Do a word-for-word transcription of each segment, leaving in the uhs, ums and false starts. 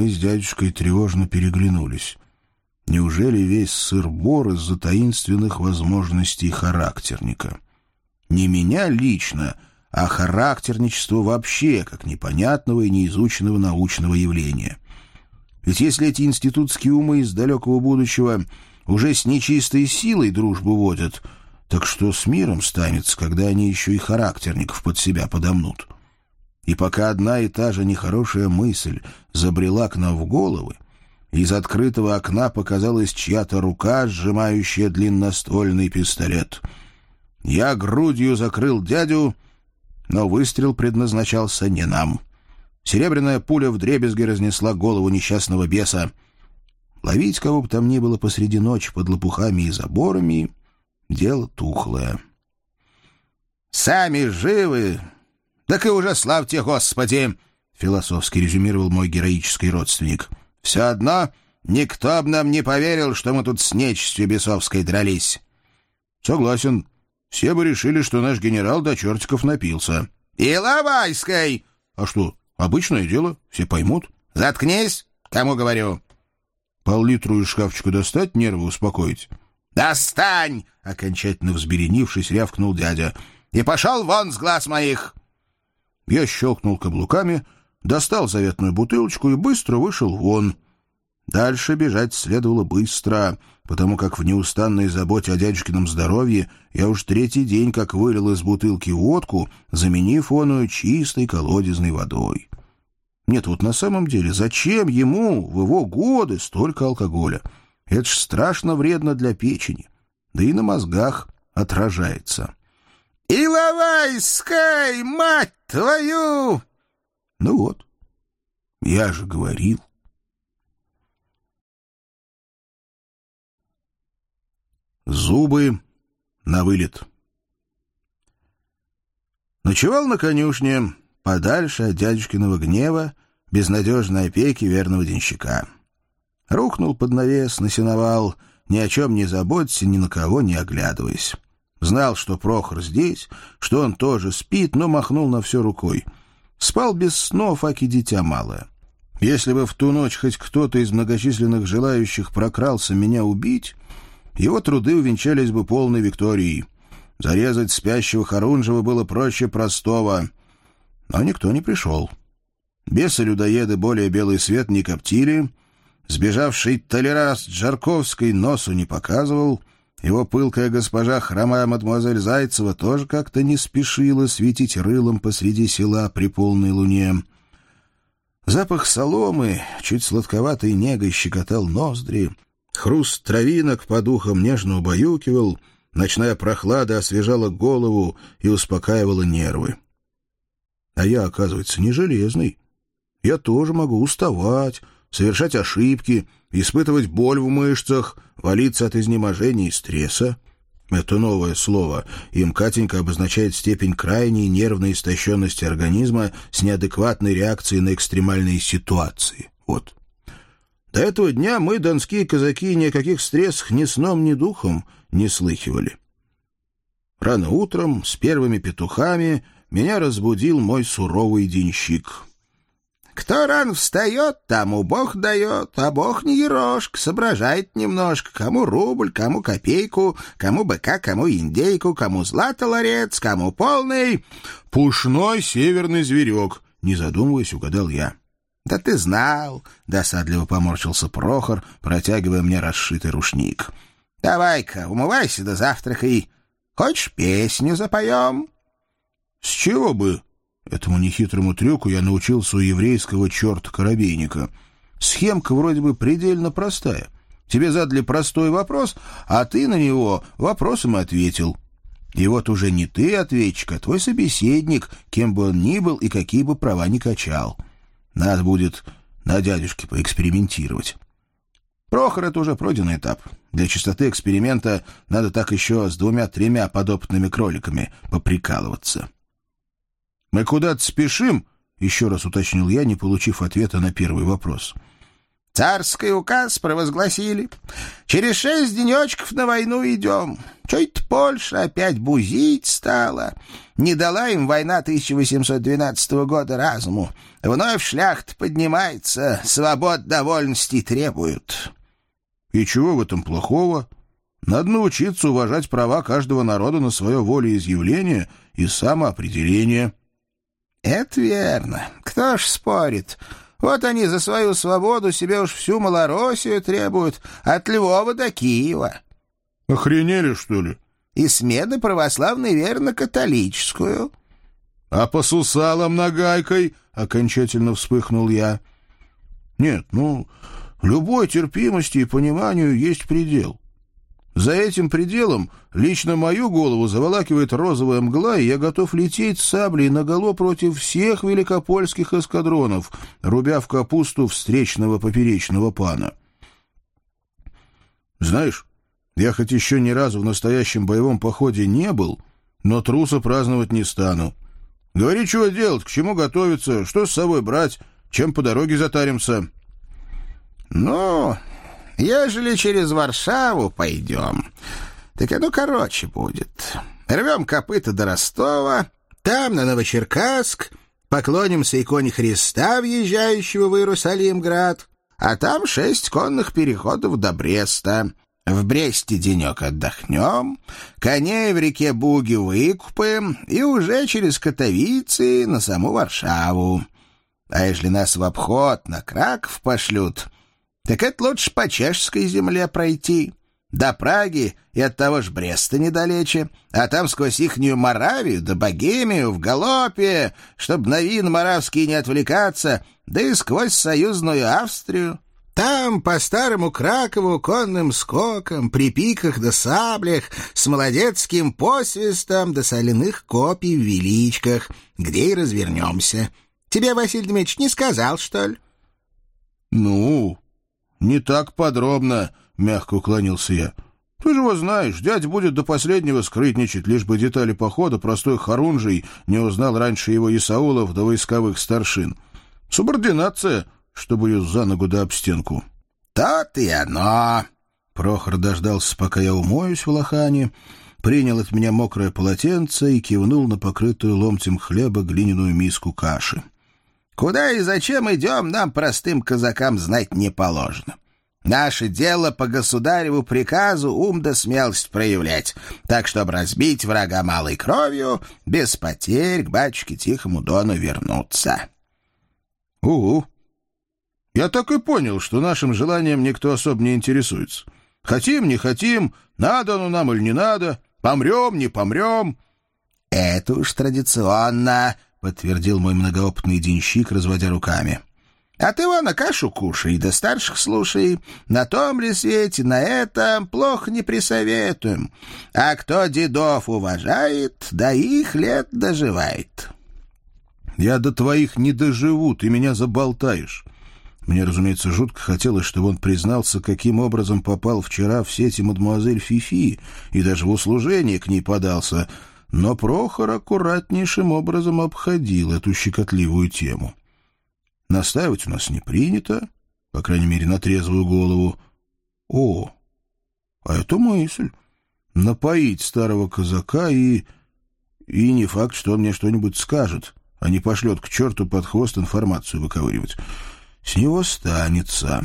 Мы с дядюшкой тревожно переглянулись. Неужели весь сыр-бор из-за таинственных возможностей характерника? Не меня лично, а характерничество вообще, как непонятного и неизученного научного явления. Ведь если эти институтские умы из далекого будущего уже с нечистой силой дружбу водят, так что с миром станется, когда они еще и характерников под себя подомнут? И пока одна и та же нехорошая мысль забрела к нам в головы, из открытого окна показалась чья-то рука, сжимающая длинноствольный пистолет. Я грудью закрыл дядю, но выстрел предназначался не нам. Серебряная пуля вдребезги разнесла голову несчастного беса. Ловить кого бы там ни было посреди ночи под лопухами и заборами — дело тухлое. «Сами живы! Так и уже славьте Господи!» — философски резюмировал мой героический родственник. «Все одно никто б нам не поверил, что мы тут с нечистью бесовской дрались». «Согласен. Все бы решили, что наш генерал до чертиков напился». «Иловайской!» «А что, обычное дело, все поймут». «Заткнись, кому говорю». «Пол-литру из шкафчика достать, нервы успокоить?» «Достань!» — окончательно взберенившись, рявкнул дядя. «И пошел вон с глаз моих!» Я щелкнул каблуками, достал заветную бутылочку и быстро вышел вон. Дальше бежать следовало быстро, потому как в неустанной заботе о дядюшкином здоровье я уж третий день как вылил из бутылки водку, заменив оную чистой колодезной водой. Нет, вот на самом деле, зачем ему в его годы столько алкоголя? Это ж страшно вредно для печени, да и на мозгах отражается. «Иловайской, мать твою!» Ну вот, я же говорил. Зубы на вылет. Ночевал на конюшне, подальше от дядюшкиного гнева, безнадежной опеки верного денщика. Рухнул под навес на сеновал, ни о чем не заботься, ни на кого не оглядываясь. Знал, что Прохор здесь, что он тоже спит, но махнул на все рукой. Спал без снов, аки дитя малое. Если бы в ту ночь хоть кто-то из многочисленных желающих прокрался меня убить, его труды увенчались бы полной викторией. Зарезать спящего Харунжева было проще простого. Но никто не пришел. Бесы-людоеды более белый свет не коптили, сбежавший толерас Джарковской носу не показывал, его пылкая госпожа хромая мадемуазель Зайцева тоже как-то не спешила светить рылом посреди села при полной луне. Запах соломы, чуть сладковатой негой щекотал ноздри, хруст травинок по духам нежно убаюкивал, ночная прохлада освежала голову и успокаивала нервы. А я, оказывается, не железный. Я тоже могу уставать, совершать ошибки, испытывать боль в мышцах, валиться от изнеможения и стресса. Это новое слово. Им Катенька обозначает степень крайней нервной истощенности организма с неадекватной реакцией на экстремальные ситуации. Вот. До этого дня мы, донские казаки, ни о каких стрессах ни сном, ни духом не слыхивали. Рано утром, с первыми петухами, меня разбудил мой суровый денщик. «Кто рано встает, тому Бог дает, а Бог не ерошка, соображает немножко, кому рубль, кому копейку, кому быка, кому индейку, кому злато ларец, кому полный...» «Пушной северный зверек», — не задумываясь, угадал я. «Да ты знал», — досадливо поморщился Прохор, протягивая мне расшитый рушник. «Давай-ка, умывайся до завтрака. Хочешь, песню запоем?» «С чего бы?» Этому нехитрому трюку я научился у еврейского черта-коробейника. Схемка вроде бы предельно простая. Тебе задали простой вопрос, а ты на него вопросом и ответил. И вот уже не ты ответчик, а твой собеседник, кем бы он ни был и какие бы права ни качал. Надо будет на дядюшке поэкспериментировать. Прохор — это уже пройденный этап. Для чистоты эксперимента надо так еще с двумя-тремя подопытными кроликами поприкалываться. «Мы куда-то спешим?» — еще раз уточнил я, не получив ответа на первый вопрос. Царский указ провозгласили. Через шесть денечков на войну идем. Чё-то Польша опять бузить стала. Не дала им война тысяча восемьсот двенадцатого года разуму. Вновь шляхта поднимается, свобод довольности требуют. И чего в этом плохого? Надо научиться уважать права каждого народа на свое волеизъявление и самоопределение. Это верно. Кто ж спорит? Вот они за свою свободу себе уж всю Малороссию требуют, от Львова до Киева. Охренели, что ли? И смены православной верно католическую. А по сусалам нагайкой окончательно вспыхнул я. Нет, ну, любой терпимости и пониманию есть предел. За этим пределом лично мою голову заволакивает розовая мгла, и я готов лететь с саблей наголо против всех великопольских эскадронов, рубя в капусту встречного поперечного пана. Знаешь, я хоть еще ни разу в настоящем боевом походе не был, но труса праздновать не стану. Говори, чего делать, к чему готовиться, что с собой брать, чем по дороге затаримся. Ну... Ежели через Варшаву пойдем, так оно короче будет. Рвем копыта до Ростова, там на Новочеркасск, поклонимся иконе Христа, въезжающего в Иерусалимград, а там шесть конных переходов до Бреста. В Бресте денек отдохнем, коней в реке Буги выкупаем и уже через Катовицы на саму Варшаву. А ежели нас в обход на Краков пошлют... Так это лучше по чешской земле пройти. До Праги и от того ж Бреста недалече, а там сквозь ихнюю Моравию да Богемию в галопе, чтоб на вин моравские не отвлекаться, да и сквозь союзную Австрию. Там по старому Кракову конным скоком, при пиках да саблях, с молодецким посвистом да соляных копий в величках, где и развернемся. Тебе, Василий Дмитриевич, не сказал, что ли? Ну... «Не так подробно», — мягко уклонился я. «Ты же его знаешь, дядя будет до последнего скрытничать, лишь бы детали похода простой хорунжий не узнал раньше его Исаулов до войсковых старшин. Субординация, чтобы ее за ногу да об стенку». «То-то и оно». Прохор дождался, пока я умоюсь в лохане, принял от меня мокрое полотенце и кивнул на покрытую ломтем хлеба глиняную миску каши. Куда и зачем идем, нам, простым казакам, знать не положено. Наше дело по государеву приказу ум да смелость проявлять, так, чтобы разбить врага малой кровью, без потерь к батюшке Тихому Дону вернуться. Угу. Я так и понял, что нашим желанием никто особо не интересуется. Хотим, не хотим, надо оно нам или не надо, помрем, не помрем. Это уж традиционно, — подтвердил мой многоопытный денщик, разводя руками. — А ты вон, кашу кушай, да старших слушай. На том ли свете, на этом плохо не присоветуем. А кто дедов уважает, да их лет доживает. — Я до твоих не доживу, ты меня заболтаешь. Мне, разумеется, жутко хотелось, чтобы он признался, каким образом попал вчера в сети мадемуазель Фифи и даже в услужение к ней подался, — но Прохор аккуратнейшим образом обходил эту щекотливую тему. Настаивать у нас не принято, по крайней мере, на трезвую голову. О, а это мысль. Напоить старого казака и... И не факт, что он мне что-нибудь скажет, а не пошлет к черту под хвост информацию выковыривать. С него станется.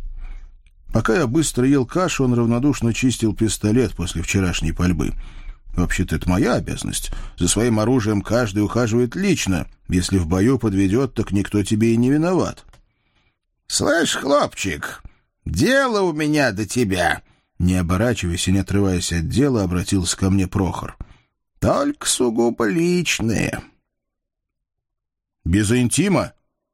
Пока я быстро ел кашу, он равнодушно чистил пистолет после вчерашней пальбы. Вообще-то это моя обязанность. За своим оружием каждый ухаживает лично. Если в бою подведет, так никто тебе и не виноват. — Слышь, хлопчик, дело у меня до тебя. Не оборачиваясь и не отрываясь от дела, обратился ко мне Прохор. — Только сугубо личное. — Без интима?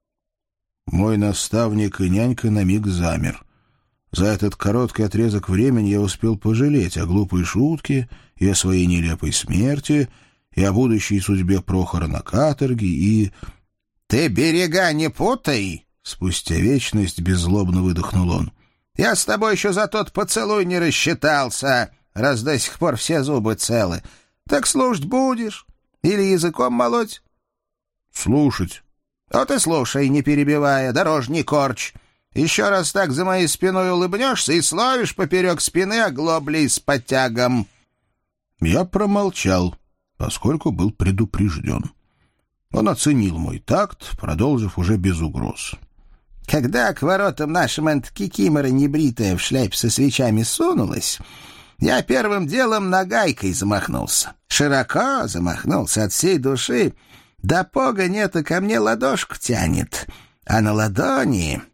Мой наставник и нянька на миг замер. За этот короткий отрезок времени я успел пожалеть о глупой шутке и о своей нелепой смерти, и о будущей судьбе Прохора на каторге, и... — Ты берега не путай! — спустя вечность беззлобно выдохнул он. — Я с тобой еще за тот поцелуй не рассчитался, раз до сих пор все зубы целы. Так слушать будешь? Или языком молоть? — Слушать. — Вот и слушай, не перебивая, дороже не корчь. Еще раз так за моей спиной улыбнешься и словишь поперек спины оглоблей с потягом». Я промолчал, поскольку был предупрежден. Он оценил мой такт, продолжив уже без угроз. «Когда к воротам нашим антикикимора небритая в шляпе со свечами сунулась, я первым делом нагайкой замахнулся. Широко замахнулся от всей души. Да пога нету, ко мне ладошку тянет. А на ладони